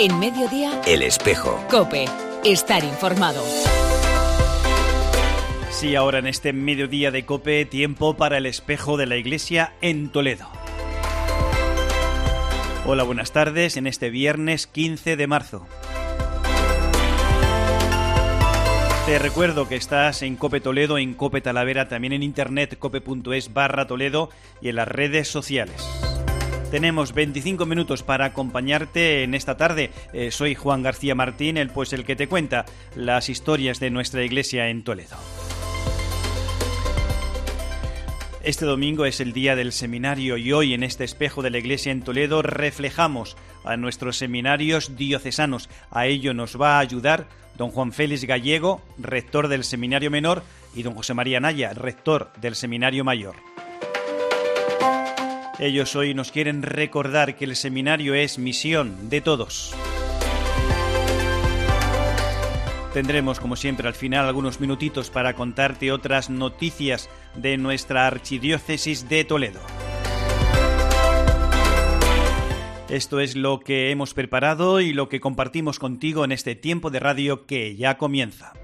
En Mediodía, El Espejo. COPE. Estar informado. Sí, ahora en este mediodía de COPE, tiempo para el espejo de la Iglesia en Toledo. Hola, buenas tardes, en este viernes 15 de marzo. Te recuerdo que estás en COPE Toledo, en COPE Talavera, también en internet cope.es/Toledo y en las redes sociales. Tenemos 25 minutos para acompañarte en esta tarde. Soy Juan García Martín, el que te cuenta las historias de nuestra iglesia en Toledo. Este domingo es el día del seminario y hoy en este espejo de la iglesia en Toledo reflejamos a nuestros seminarios diocesanos. A ello nos va a ayudar don Juan Félix Gallego, rector del Seminario Menor, y don José María Naya, rector del Seminario Mayor. Ellos hoy nos quieren recordar que el seminario es misión de todos. Tendremos, como siempre, al final algunos minutitos para contarte otras noticias de nuestra archidiócesis de Toledo. Esto es lo que hemos preparado y lo que compartimos contigo en este tiempo de radio que ya comienza.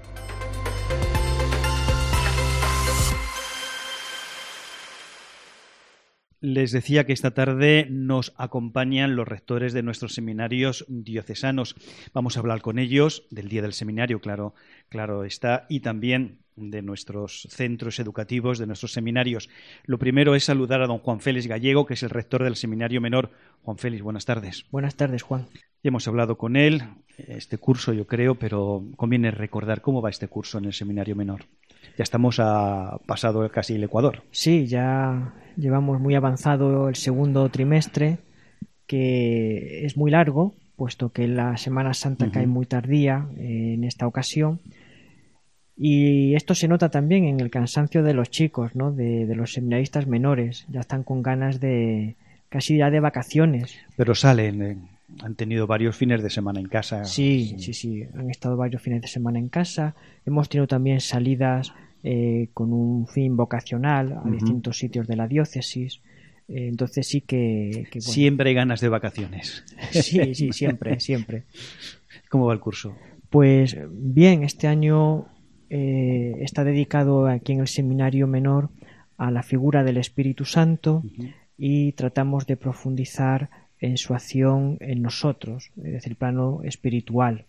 Les decía que esta tarde nos acompañan los rectores de nuestros seminarios diocesanos. Vamos a hablar con ellos del Día del Seminario, claro está, y también de nuestros centros educativos, de nuestros seminarios. Lo primero es saludar a don Juan Félix Gallego, que es el rector del Seminario Menor. Juan Félix, buenas tardes. Buenas tardes, Juan. Ya hemos hablado con él, este curso yo creo, pero conviene recordar cómo va este curso en el Seminario Menor. Ya estamos pasado casi el Ecuador. Sí, ya llevamos muy avanzado el segundo trimestre, que es muy largo, puesto que la Semana Santa cae muy tardía en esta ocasión. Y esto se nota también en el cansancio de los chicos, ¿no? De los seminaristas menores. Ya están con ganas de casi ya de vacaciones. Pero salen, han tenido varios fines de semana en casa. Sí, han estado varios fines de semana en casa. Hemos tenido también salidas con un fin vocacional a distintos sitios de la diócesis. Entonces sí que bueno. Siempre hay ganas de vacaciones. Sí, siempre. ¿Cómo va el curso? Pues bien, este año está dedicado aquí en el Seminario Menor a la figura del Espíritu Santo y tratamos de profundizar en su acción en nosotros, desde el plano espiritual.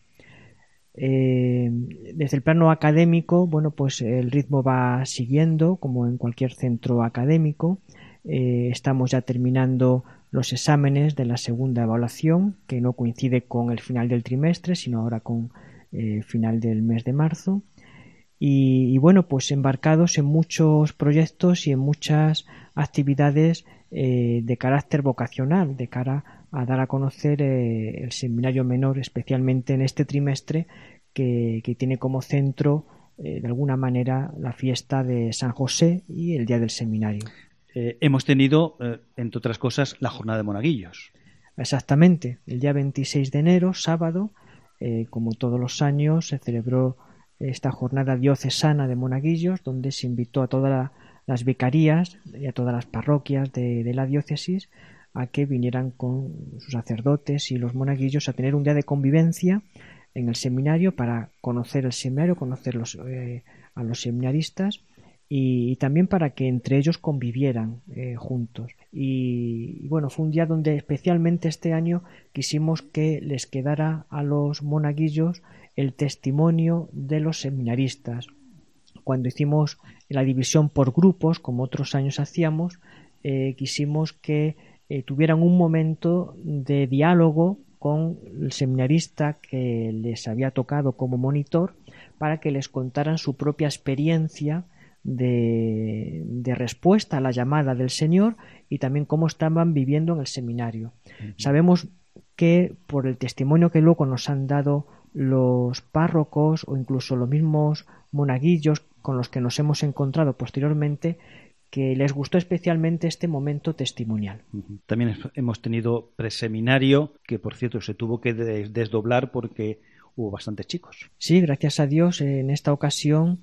Desde el plano académico, bueno, pues el ritmo va siguiendo, como en cualquier centro académico. Estamos ya terminando los exámenes de la segunda evaluación, que no coincide con el final del trimestre, sino ahora con el final del mes de marzo. Y bueno, pues embarcados en muchos proyectos y en muchas actividades de carácter vocacional, de cara a dar a conocer el Seminario Menor, especialmente en este trimestre que tiene como centro, de alguna manera, la fiesta de San José y el Día del Seminario. Hemos tenido, entre otras cosas, la jornada de monaguillos. Exactamente. El día 26 de enero, sábado, como todos los años, se celebró esta jornada diocesana de monaguillos, donde se invitó a todas las vicarías y a todas las parroquias de la diócesis a que vinieran con sus sacerdotes y los monaguillos a tener un día de convivencia en el seminario para conocer el seminario, conocer a los seminaristas y también para que entre ellos convivieran juntos. Y bueno, fue un día donde especialmente este año quisimos que les quedara a los monaguillos el testimonio de los seminaristas. Cuando hicimos la división por grupos, como otros años hacíamos, quisimos que tuvieran un momento de diálogo con el seminarista que les había tocado como monitor, para que les contaran su propia experiencia de respuesta a la llamada del Señor y también cómo estaban viviendo en el seminario. Sabemos que por el testimonio que luego nos han dado los párrocos o incluso los mismos monaguillos con los que nos hemos encontrado posteriormente, que les gustó especialmente este momento testimonial. También hemos tenido preseminario, que por cierto se tuvo que desdoblar porque hubo bastantes chicos. Sí, gracias a Dios en esta ocasión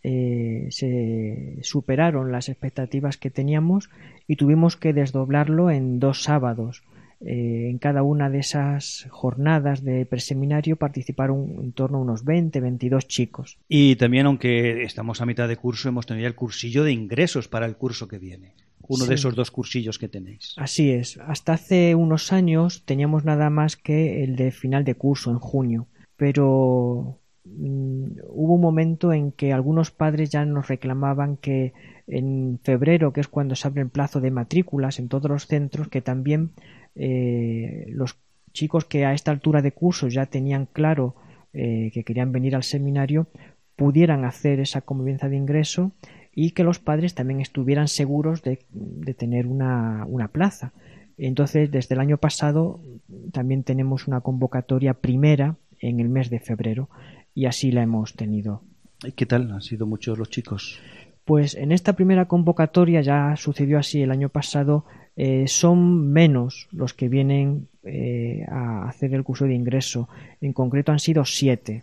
se superaron las expectativas que teníamos y tuvimos que desdoblarlo en 2 sábados. En cada una de esas jornadas de preseminario participaron en torno a unos 22 chicos. Y también, aunque estamos a mitad de curso, hemos tenido el cursillo de ingresos para el curso que viene. Uno de esos 2 cursillos que tenéis. Así es. Hasta hace unos años teníamos nada más que el de final de curso, en junio. Pero hubo un momento en que algunos padres ya nos reclamaban que en febrero, que es cuando se abre el plazo de matrículas en todos los centros, que también los chicos que a esta altura de curso ya tenían claro que querían venir al seminario pudieran hacer esa convivencia de ingreso y que los padres también estuvieran seguros de tener una plaza. Entonces, desde el año pasado también tenemos una convocatoria primera en el mes de febrero y así la hemos tenido. ¿Y qué tal? ¿Han sido muchos los chicos? Pues en esta primera convocatoria, ya sucedió así el año pasado, son menos los que vienen a hacer el curso de ingreso. En concreto han sido 7,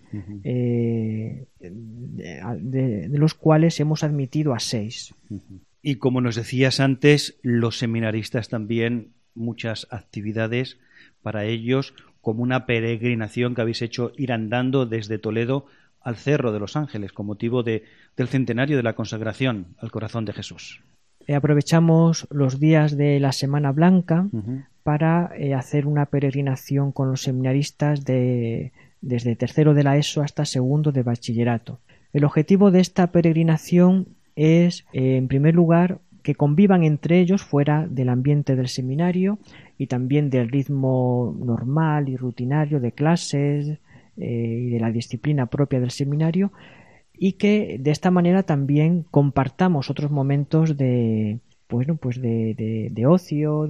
de los cuales hemos admitido a 6. Y como nos decías antes, los seminaristas también, muchas actividades para ellos, como una peregrinación que habéis hecho, ir andando desde Toledo al Cerro de los Ángeles con motivo del centenario de la consagración al corazón de Jesús. Aprovechamos los días de la Semana Blanca para hacer una peregrinación con los seminaristas desde tercero de la ESO hasta segundo de bachillerato. El objetivo de esta peregrinación es, en primer lugar, que convivan entre ellos fuera del ambiente del seminario y también del ritmo normal y rutinario de clases y de la disciplina propia del seminario, y que de esta manera también compartamos otros momentos de ocio,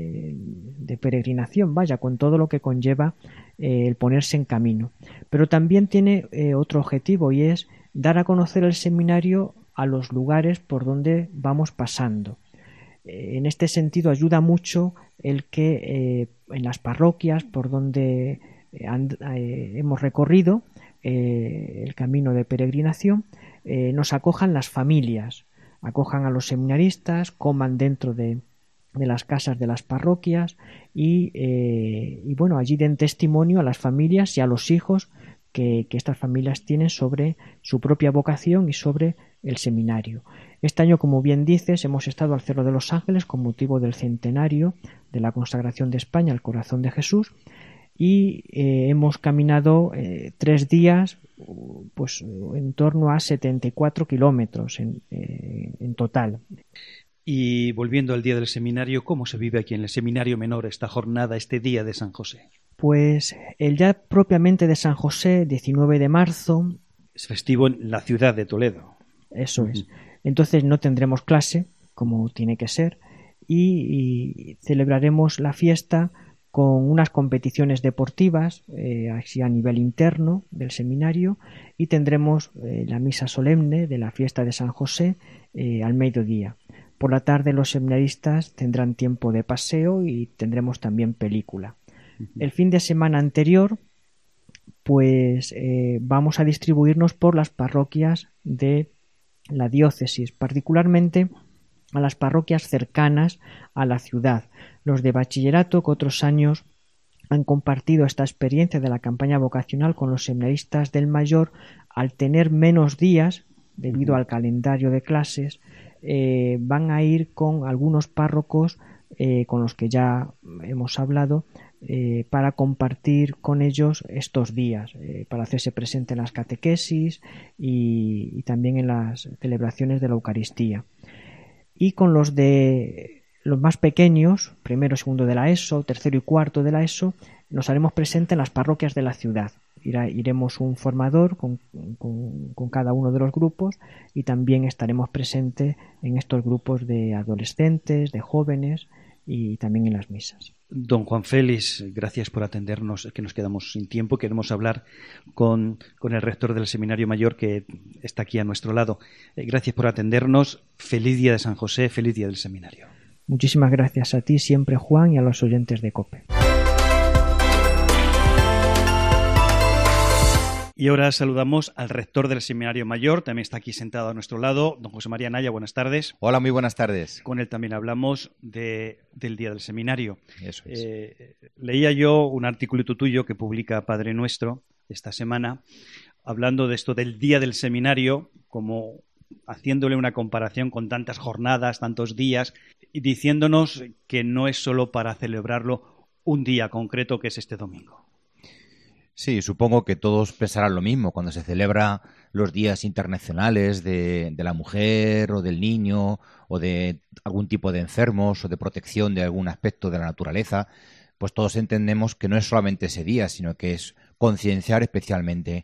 de peregrinación, con todo lo que conlleva el ponerse en camino. Pero también tiene otro objetivo, y es dar a conocer el seminario a los lugares por donde vamos pasando. En este sentido ayuda mucho el que en las parroquias por donde hemos recorrido el camino de peregrinación nos acojan las familias, acojan a los seminaristas, coman dentro de las casas de las parroquias y allí den testimonio a las familias y a los hijos que estas familias tienen sobre su propia vocación y sobre el seminario. Este año, como bien dices, hemos estado al Cerro de los Ángeles con motivo del centenario de la consagración de España al corazón de Jesús y hemos caminado 3 días, pues en torno a 74 kilómetros en total. Y volviendo al día del seminario, ¿cómo se vive aquí en el Seminario Menor esta jornada, este día de San José? Pues el día propiamente de San José, 19 de marzo... Es festivo en la ciudad de Toledo. Eso es. Entonces no tendremos clase, como tiene que ser, y celebraremos la fiesta con unas competiciones deportivas, así a nivel interno del seminario, y tendremos la misa solemne de la fiesta de San José al mediodía. Por la tarde los seminaristas tendrán tiempo de paseo y tendremos también película. El fin de semana anterior, pues vamos a distribuirnos por las parroquias de la diócesis, particularmente a las parroquias cercanas a la ciudad. Los de bachillerato, que otros años han compartido esta experiencia de la campaña vocacional con los seminaristas del mayor, al tener menos días debido al calendario de clases, van a ir con algunos párrocos con los que ya hemos hablado para compartir con ellos estos días, para hacerse presente en las catequesis y también en las celebraciones de la Eucaristía. Y con los más pequeños, primero y segundo de la ESO, tercero y cuarto de la ESO, nos haremos presente en las parroquias de la ciudad. Iremos un formador con cada uno de los grupos y también estaremos presentes en estos grupos de adolescentes, de jóvenes y también en las misas. Don Juan Félix, gracias por atendernos, que nos quedamos sin tiempo. Queremos hablar con el rector del Seminario Mayor, que está aquí a nuestro lado. Gracias por atendernos. Feliz día de San José, feliz día del seminario. Muchísimas gracias a ti siempre, Juan, y a los oyentes de COPE. Y ahora saludamos al rector del Seminario Mayor, también está aquí sentado a nuestro lado, don José María Naya, buenas tardes. Hola, muy buenas tardes. Con él también hablamos del Día del Seminario. Eso es. Leía yo un articulito tuyo que publica Padre Nuestro esta semana, hablando de esto del Día del Seminario, como haciéndole una comparación con tantas jornadas, tantos días, y diciéndonos que no es solo para celebrarlo un día concreto, que es este domingo. Sí, supongo que todos pensarán lo mismo cuando se celebra los días internacionales de la mujer o del niño o de algún tipo de enfermos o de protección de algún aspecto de la naturaleza, pues todos entendemos que no es solamente ese día, sino que es concienciar especialmente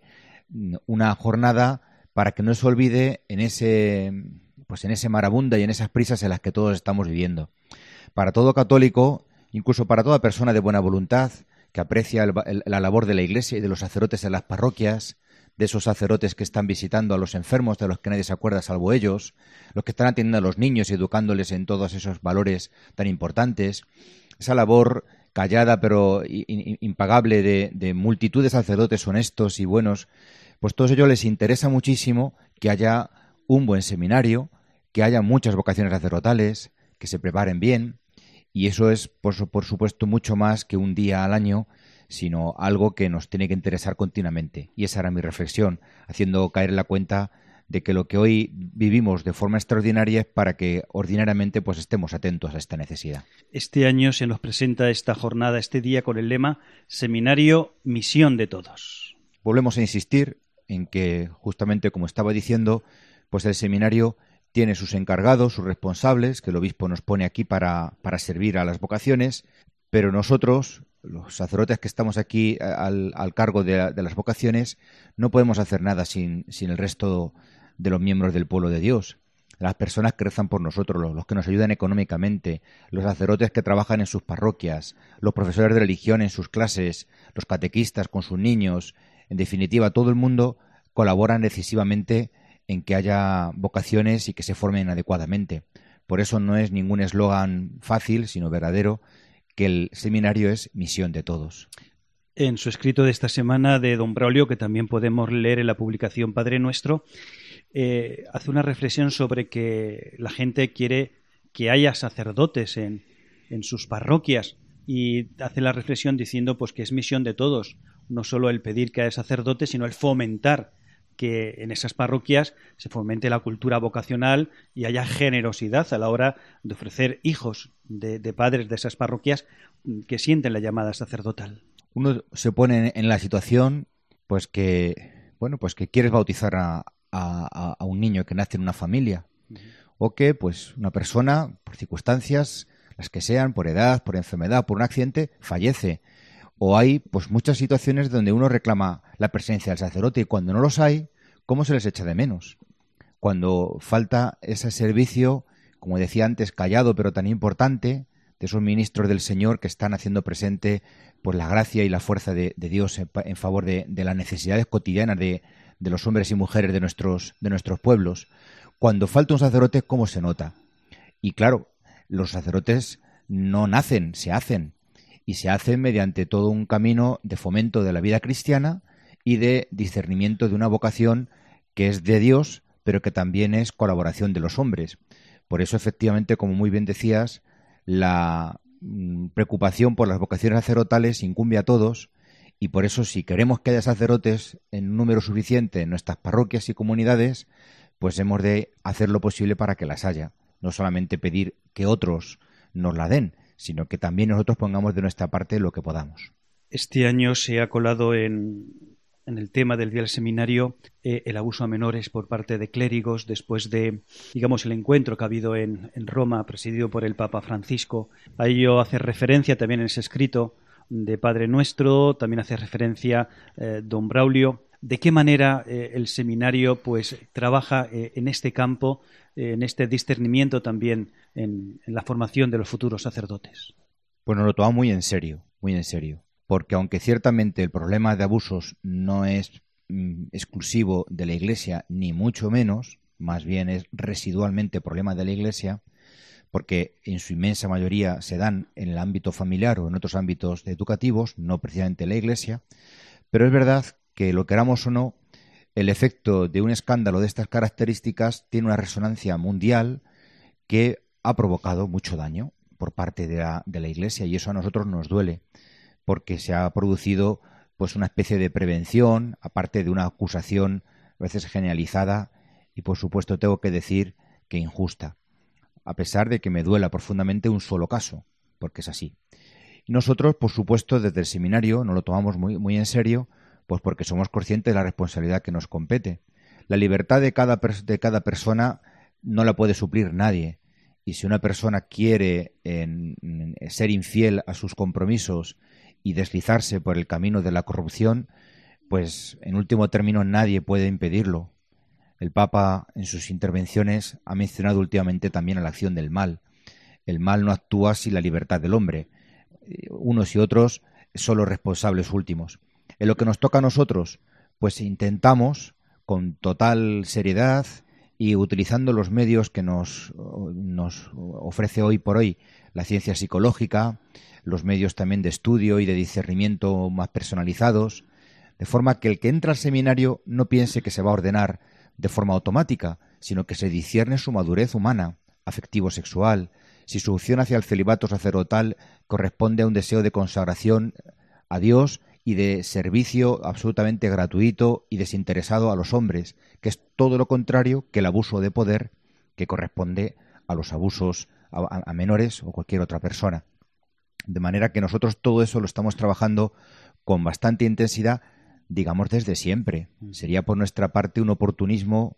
una jornada para que no se olvide en ese marabunta y en esas prisas en las que todos estamos viviendo. Para todo católico, incluso para toda persona de buena voluntad, que aprecia la labor de la Iglesia y de los sacerdotes en las parroquias, de esos sacerdotes que están visitando a los enfermos, de los que nadie se acuerda salvo ellos, los que están atendiendo a los niños y educándoles en todos esos valores tan importantes, esa labor callada pero impagable de multitud de sacerdotes honestos y buenos, pues todos ellos les interesa muchísimo que haya un buen seminario, que haya muchas vocaciones sacerdotales, que se preparen bien. Y eso es, por supuesto, mucho más que un día al año, sino algo que nos tiene que interesar continuamente. Y esa era mi reflexión, haciendo caer en la cuenta de que lo que hoy vivimos de forma extraordinaria es para que ordinariamente pues estemos atentos a esta necesidad. Este año se nos presenta esta jornada, este día, con el lema Seminario, misión de todos. Volvemos a insistir en que, justamente como estaba diciendo, pues el seminario tiene sus encargados, sus responsables, que el obispo nos pone aquí para servir a las vocaciones, pero nosotros, los sacerdotes que estamos aquí al cargo de las vocaciones, no podemos hacer nada sin el resto de los miembros del pueblo de Dios. Las personas que rezan por nosotros, los que nos ayudan económicamente, los sacerdotes que trabajan en sus parroquias, los profesores de religión en sus clases, los catequistas con sus niños, en definitiva, todo el mundo colabora decisivamente en que haya vocaciones y que se formen adecuadamente. Por eso no es ningún eslogan fácil, sino verdadero, que el seminario es misión de todos. En su escrito de esta semana de don Braulio, que también podemos leer en la publicación Padre Nuestro, hace una reflexión sobre que la gente quiere que haya sacerdotes en sus parroquias, y hace la reflexión diciendo pues que es misión de todos, no solo el pedir que haya sacerdotes, sino el fomentar que en esas parroquias se fomente la cultura vocacional y haya generosidad a la hora de ofrecer hijos de padres de esas parroquias que sienten la llamada sacerdotal. Uno se pone en la situación pues que quieres bautizar a un niño que nace en una familia, o que pues una persona, por circunstancias, las que sean, por edad, por enfermedad, por un accidente, fallece. O hay pues muchas situaciones donde uno reclama la presencia del sacerdote, y cuando no los hay, ¿cómo se les echa de menos? Cuando falta ese servicio, como decía antes, callado pero tan importante, de esos ministros del Señor que están haciendo presente pues la gracia y la fuerza de Dios en favor de las necesidades cotidianas de los hombres y mujeres de nuestros pueblos. Cuando falta un sacerdote, ¿cómo se nota? Y claro, los sacerdotes no nacen, se hacen. Y se hacen mediante todo un camino de fomento de la vida cristiana y de discernimiento de una vocación que es de Dios, pero que también es colaboración de los hombres. Por eso, efectivamente, como muy bien decías, la preocupación por las vocaciones sacerdotales incumbe a todos, y por eso, si queremos que haya sacerdotes en un número suficiente en nuestras parroquias y comunidades, pues hemos de hacer lo posible para que las haya. No solamente pedir que otros nos la den, sino que también nosotros pongamos de nuestra parte lo que podamos. Este año se ha colado en el tema del Día del Seminario el abuso a menores por parte de clérigos después de, digamos, el encuentro que ha habido en Roma, presidido por el Papa Francisco. A ello hace referencia también en ese escrito de Padre Nuestro, también hace referencia don Braulio. ¿De qué manera el seminario pues trabaja en este campo, en este discernimiento también en la formación de los futuros sacerdotes? Pues nos lo tomamos muy en serio, porque aunque ciertamente el problema de abusos no es exclusivo de la Iglesia, ni mucho menos, más bien es residualmente problema de la Iglesia, porque en su inmensa mayoría se dan en el ámbito familiar o en otros ámbitos educativos, no precisamente en la Iglesia, pero es verdad que, lo queramos o no, el efecto de un escándalo de estas características tiene una resonancia mundial que ha provocado mucho daño por parte de la Iglesia, y eso a nosotros nos duele, porque se ha producido pues una especie de prevención, aparte de una acusación a veces generalizada y, por supuesto, tengo que decir que injusta, a pesar de que me duela profundamente un solo caso, porque es así. Y nosotros, por supuesto, desde el seminario nos lo tomamos muy en serio, pues porque somos conscientes de la responsabilidad que nos compete. La libertad de cada persona no la puede suplir nadie. Y si una persona quiere ser infiel a sus compromisos y deslizarse por el camino de la corrupción, pues en último término nadie puede impedirlo. El Papa en sus intervenciones ha mencionado últimamente también a la acción del mal. El mal no actúa sin la libertad del hombre. Unos y otros son los responsables últimos. En lo que nos toca a nosotros, pues intentamos, con total seriedad y utilizando los medios que nos ofrece hoy por hoy la ciencia psicológica, los medios también de estudio y de discernimiento más personalizados, de forma que el que entra al seminario no piense que se va a ordenar de forma automática, sino que se discierne su madurez humana, afectivo-sexual, si su opción hacia el celibato sacerdotal corresponde a un deseo de consagración a Dios y de servicio absolutamente gratuito y desinteresado a los hombres, que es todo lo contrario que el abuso de poder que corresponde a los abusos a menores o cualquier otra persona. De manera que nosotros todo eso lo estamos trabajando con bastante intensidad, digamos, desde siempre. Sería por nuestra parte un oportunismo,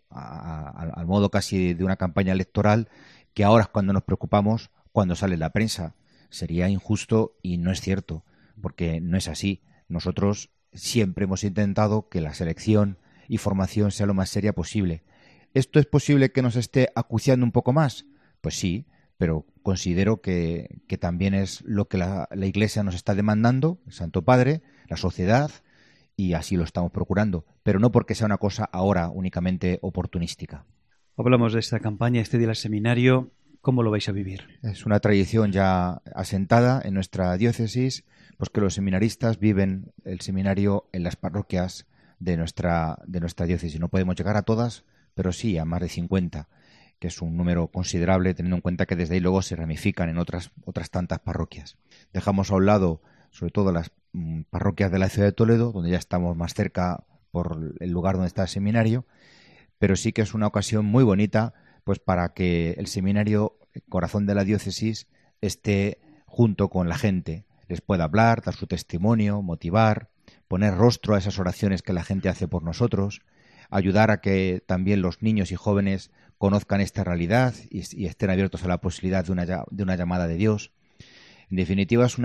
al modo casi de una campaña electoral, que ahora es cuando nos preocupamos, cuando sale la prensa. Sería injusto y no es cierto, porque no es así. Nosotros siempre hemos intentado que la selección y formación sea lo más seria posible. ¿Esto es posible que nos esté acuciando un poco más? Pues sí, pero considero que también es lo que la Iglesia nos está demandando, el Santo Padre, la sociedad, y así lo estamos procurando, pero no porque sea una cosa ahora únicamente oportunística. Hablamos de esta campaña, este día del seminario. ¿Cómo lo vais a vivir? Es una tradición ya asentada en nuestra diócesis, pues que los seminaristas viven el seminario en las parroquias de nuestra diócesis. No podemos llegar a todas, pero sí a más de 50, que es un número considerable, teniendo en cuenta que desde ahí luego se ramifican en otras tantas parroquias. Dejamos a un lado, sobre todo, las parroquias de la ciudad de Toledo, donde ya estamos más cerca por el lugar donde está el seminario, pero sí que es una ocasión muy bonita, pues para que el seminario, el corazón de la diócesis, esté junto con la gente, les pueda hablar, dar su testimonio, motivar, poner rostro a esas oraciones que la gente hace por nosotros, ayudar a que también los niños y jóvenes conozcan esta realidad y estén abiertos a la posibilidad de una llamada de Dios. En definitiva, es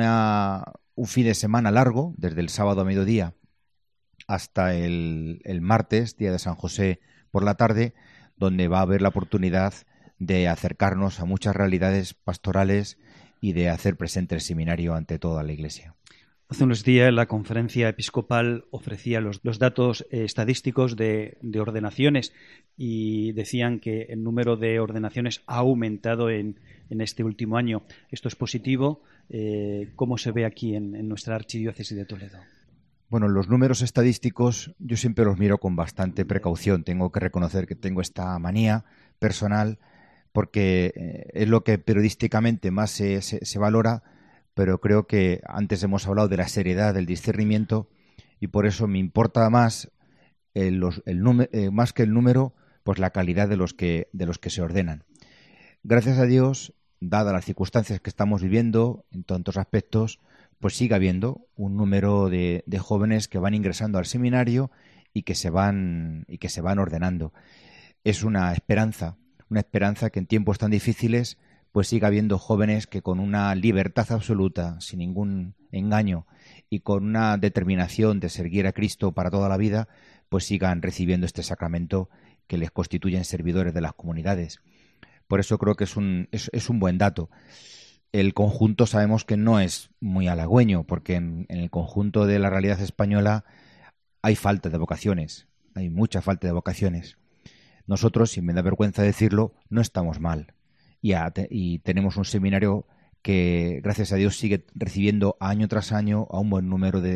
un fin de semana largo, desde el sábado a mediodía hasta el martes, día de San José, por la tarde, donde va a haber la oportunidad de acercarnos a muchas realidades pastorales y de hacer presente el seminario ante toda la Iglesia. Hace unos días la conferencia episcopal ofrecía los datos estadísticos de ordenaciones y decían que el número de ordenaciones ha aumentado en este último año. Esto es positivo. ¿Cómo se ve aquí en nuestra archidiócesis de Toledo? Bueno, los números estadísticos yo siempre los miro con bastante precaución. Tengo que reconocer que tengo esta manía personal porque es lo que periodísticamente más se valora, pero creo que antes hemos hablado de la seriedad del discernimiento y por eso me importa más más que el número, pues la calidad de los que se ordenan. Gracias a Dios, dadas las circunstancias que estamos viviendo en tantos aspectos, pues sigue habiendo un número de jóvenes que van ingresando al seminario y que se van ordenando. Es una esperanza que en tiempos tan difíciles pues siga habiendo jóvenes que con una libertad absoluta, sin ningún engaño y con una determinación de seguir a Cristo para toda la vida, pues sigan recibiendo este sacramento que les constituyen servidores de las comunidades. Por eso creo que es un buen dato. El conjunto sabemos que no es muy halagüeño, porque en el conjunto de la realidad española hay falta de vocaciones, hay mucha falta de vocaciones. Nosotros, si me da vergüenza decirlo, no estamos mal. Y tenemos un seminario que, gracias a Dios, sigue recibiendo año tras año a un buen número de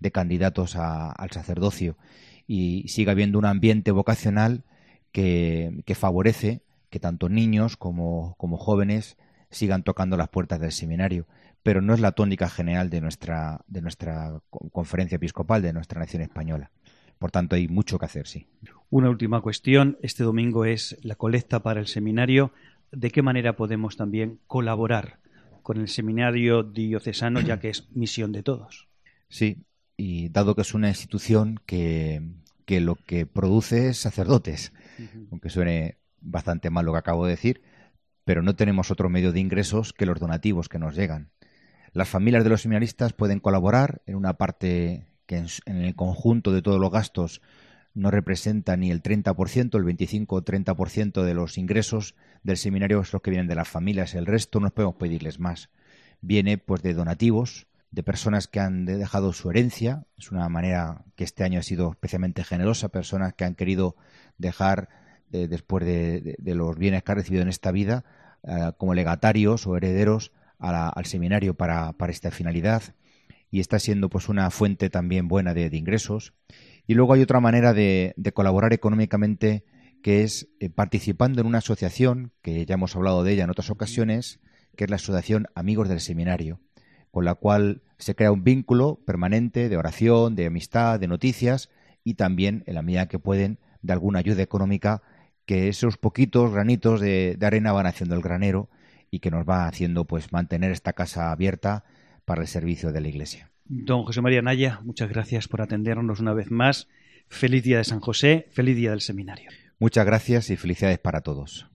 de candidatos al sacerdocio, y sigue habiendo un ambiente vocacional que favorece que tanto niños como jóvenes sigan tocando las puertas del seminario. Pero no es la tónica general de nuestra conferencia episcopal, de nuestra nación española. Por tanto, hay mucho que hacer, sí. Una última cuestión. Este domingo es la colecta para el seminario. ¿De qué manera podemos también colaborar con el seminario diocesano, ya que es misión de todos? Sí, y dado que es una institución que lo que produce es sacerdotes, aunque suene bastante mal lo que acabo de decir, pero no tenemos otro medio de ingresos que los donativos que nos llegan. Las familias de los seminaristas pueden colaborar en una parte que en el conjunto de todos los gastos no representa ni el 30%, el 25 o 30% de los ingresos del seminario es los que vienen de las familias. El resto no podemos pedirles más. Viene pues de donativos, de personas que han dejado su herencia. Es una manera que este año ha sido especialmente generosa. Personas que han querido dejar, después de los bienes que han recibido en esta vida, como legatarios o herederos al seminario para esta finalidad. Y está siendo pues una fuente también buena de ingresos. Y luego hay otra manera de colaborar económicamente, que es participando en una asociación, que ya hemos hablado de ella en otras ocasiones, que es la Asociación Amigos del Seminario, con la cual se crea un vínculo permanente de oración, de amistad, de noticias, y también, en la medida que pueden, de alguna ayuda económica, que esos poquitos granitos de arena van haciendo el granero y que nos va haciendo pues mantener esta casa abierta para el servicio de la Iglesia. Don José María Naya, muchas gracias por atendernos una vez más. Feliz día de San José, feliz día del seminario. Muchas gracias y felicidades para todos.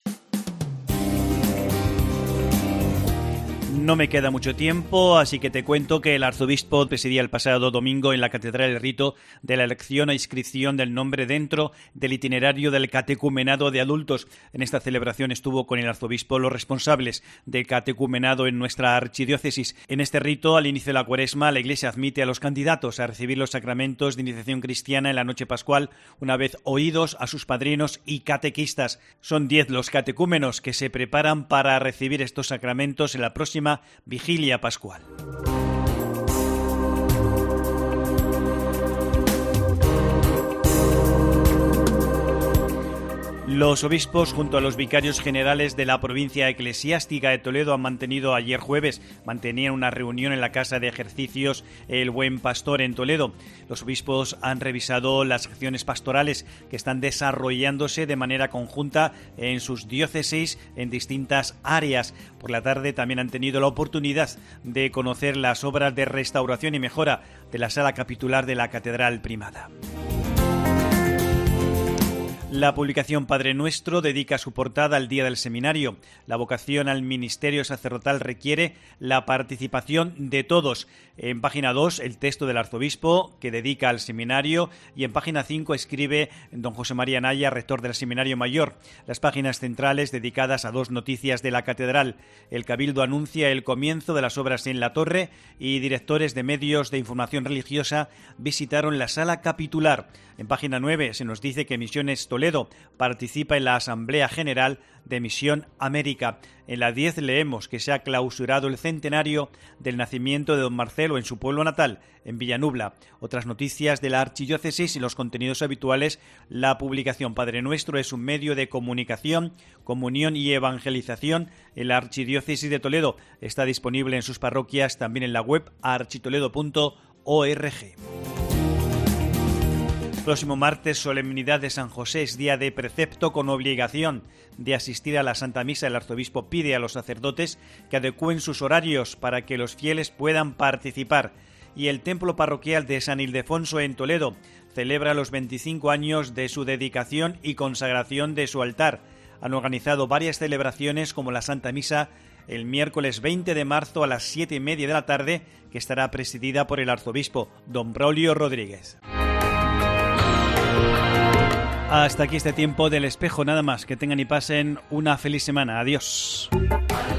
No me queda mucho tiempo, así que te cuento que el arzobispo presidía el pasado domingo en la catedral el rito de la elección e inscripción del nombre dentro del itinerario del catecumenado de adultos. En esta celebración estuvo con el arzobispo los responsables del catecumenado en nuestra archidiócesis. En este rito, al inicio de la Cuaresma, la Iglesia admite a los candidatos a recibir los sacramentos de iniciación cristiana en la noche pascual, una vez oídos a sus padrinos y catequistas. Son 10 los catecúmenos que se preparan para recibir estos sacramentos en la próxima Vigilia Pascual. Los obispos, junto a los vicarios generales de la provincia eclesiástica de Toledo, mantenían una reunión en la Casa de Ejercicios El Buen Pastor en Toledo. Los obispos han revisado las acciones pastorales que están desarrollándose de manera conjunta en sus diócesis en distintas áreas. Por la tarde también han tenido la oportunidad de conocer las obras de restauración y mejora de la sala capitular de la Catedral Primada. La publicación Padre Nuestro dedica su portada al Día del Seminario. La vocación al ministerio sacerdotal requiere la participación de todos. En página 2, el texto del arzobispo que dedica al seminario, y en página 5 escribe don José María Naya, rector del Seminario Mayor. Las páginas centrales dedicadas a 2 noticias de la catedral. El Cabildo anuncia el comienzo de las obras en la torre y directores de medios de información religiosa visitaron la sala capitular. En página 9 se nos dice que Misiones Toledo participa en la Asamblea General de Misión América. En la 10 leemos que se ha clausurado el centenario del nacimiento de don Marcelo en su pueblo natal, en Villanubla. Otras noticias de la archidiócesis y los contenidos habituales. La publicación Padre Nuestro es un medio de comunicación, comunión y evangelización en la archidiócesis de Toledo. Está disponible en sus parroquias, también en la web architoledo.org. Próximo martes, solemnidad de San José, es día de precepto con obligación de asistir a la Santa Misa. El arzobispo pide a los sacerdotes que adecúen sus horarios para que los fieles puedan participar. Y el templo parroquial de San Ildefonso en Toledo celebra los 25 años de su dedicación y consagración de su altar. Han organizado varias celebraciones como la Santa Misa el miércoles 20 de marzo a las 7:30 de la tarde, que estará presidida por el arzobispo don Braulio Rodríguez. Hasta aquí este tiempo del espejo, nada más. Que tengan y pasen una feliz semana. Adiós.